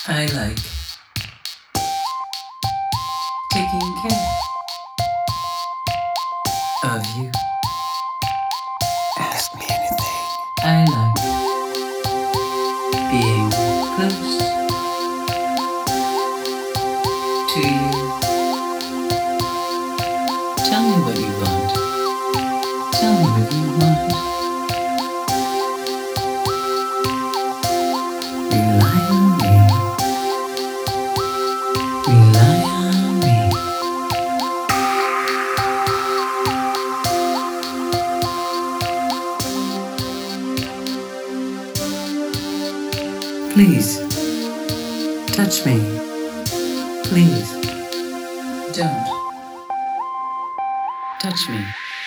I like taking care of you. Ask me anything. I like being close to you. Tell me what you want. Tell me what you want. Rely on me. Rely on me. Please, touch me. Please, don't touch me.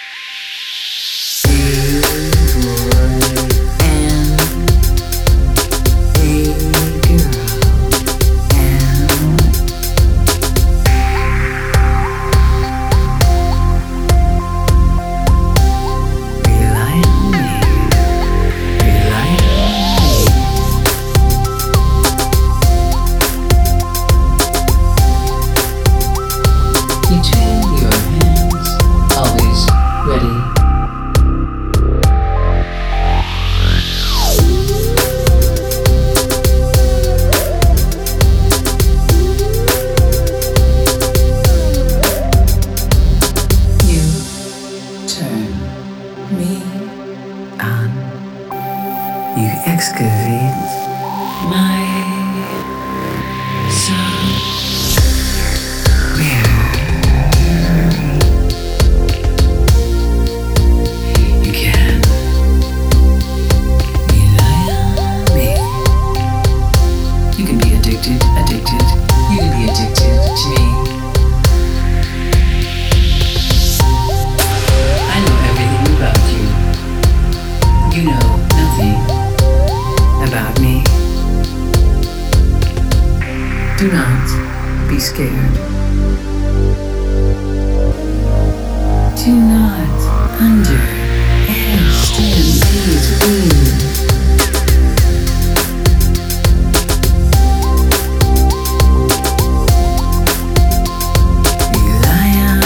Between your hands, always ready. You turn me on. You excavate my soul. You can rely on me. You can be addicted. You can be addicted to me. I know everything about you. You know nothing about me. Do not be scared. Do not underestimate me. Rely on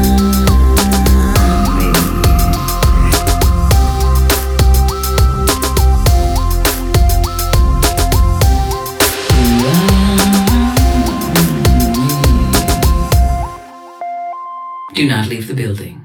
me. Rely on me. Do not leave the building.